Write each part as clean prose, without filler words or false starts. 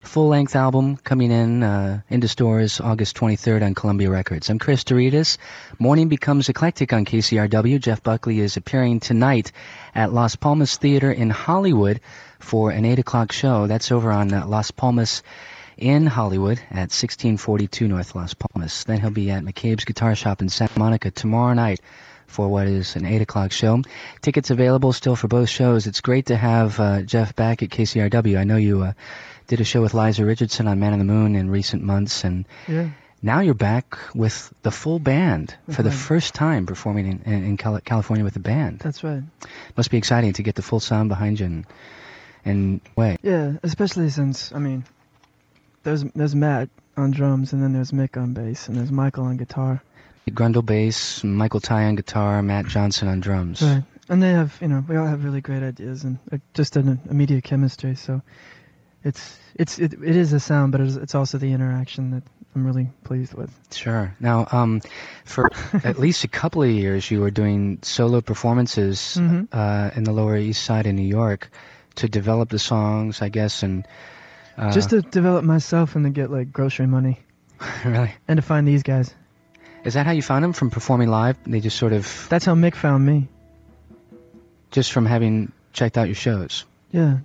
full-length album coming into stores August 23rd on Columbia Records. I'm Chris Doritas. Morning becomes eclectic on KCRW. Jeff Buckley is appearing tonight at Las Palmas Theater in Hollywood for an 8 o'clock show. That's over on Las Palmas in Hollywood at 1642 North Las Palmas. Then he'll be at McCabe's Guitar Shop in Santa Monica tomorrow night for what is an 8 o'clock show. Tickets available still for both shows. It's great to have Jeff back at KCRW. I know you did a show with Liza Richardson on Man on the Moon in recent months, and now you're back with the full band for the first time performing in California with the band. That's right. Must be exciting to get the full sound behind you and way. Yeah, especially since, I mean, there's Matt on drums, and then there's Mick on bass, and there's Michael on guitar. Grundle bass, Michael Ty on guitar, Matt Johnson on drums. Right. And they have, we all have really great ideas and just an immediate chemistry. So it is a sound, but it's also the interaction that I'm really pleased with. Sure. Now, for at least a couple of years, you were doing solo performances in the Lower East Side in New York to develop the songs, I guess, and just to develop myself and to get like grocery money. Really? And to find these guys. Is that how you found them, from performing live? They just sort of... That's how Mick found me. Just from having checked out your shows? Yeah.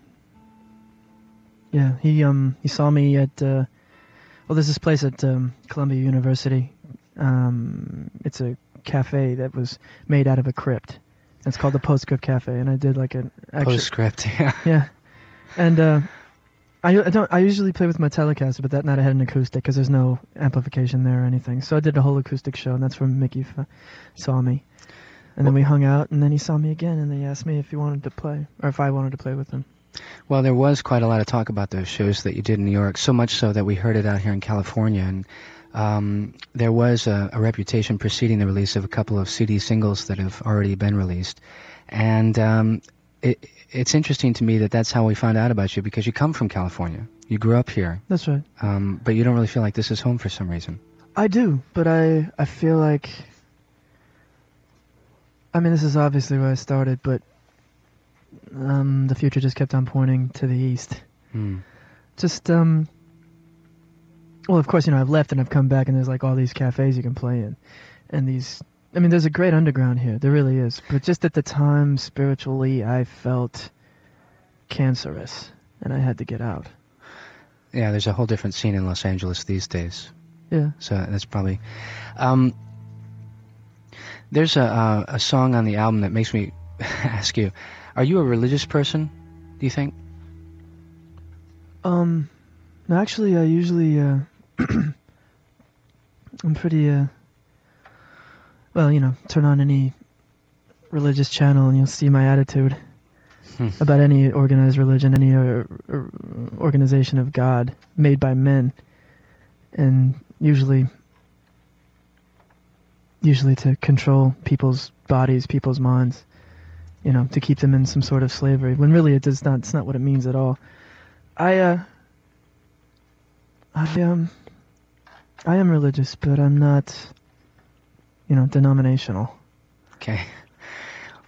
Yeah, he saw me at... there's this place at Columbia University. It's a cafe that was made out of a crypt. It's called the Postscript Cafe, and I did like an... Postscript, yeah. Yeah. And... I usually play with my Telecaster, but that night I had an acoustic because there's no amplification there or anything. So I did a whole acoustic show, and that's where Mickey saw me. And then we hung out, and then he saw me again, and he asked me if he wanted to play, or if I wanted to play with him. Well, there was quite a lot of talk about those shows that you did in New York, so much so that we heard it out here in California. And there was a reputation preceding the release of a couple of CD singles that have already been released. And it's interesting to me that that's how we found out about you, because you come from California. You grew up here. That's right. But you don't really feel like this is home for some reason. I do, but I feel like... I mean, this is obviously where I started, but the future just kept on pointing to the east. Just, well, of course, I've left and I've come back, and there's like all these cafes you can play in. And these... I mean, there's a great underground here. There really is. But just at the time, spiritually, I felt cancerous, and I had to get out. Yeah, there's a whole different scene in Los Angeles these days. Yeah. So that's probably... there's a song on the album that makes me ask you, are you a religious person, do you think? No, actually, I usually... I'm pretty... Well, turn on any religious channel and you'll see my attitude about any organized religion, any organization of God made by men. And usually to control people's bodies, people's minds, to keep them in some sort of slavery, when really it's not what it means at all. I am religious, but I'm not... denominational. Okay.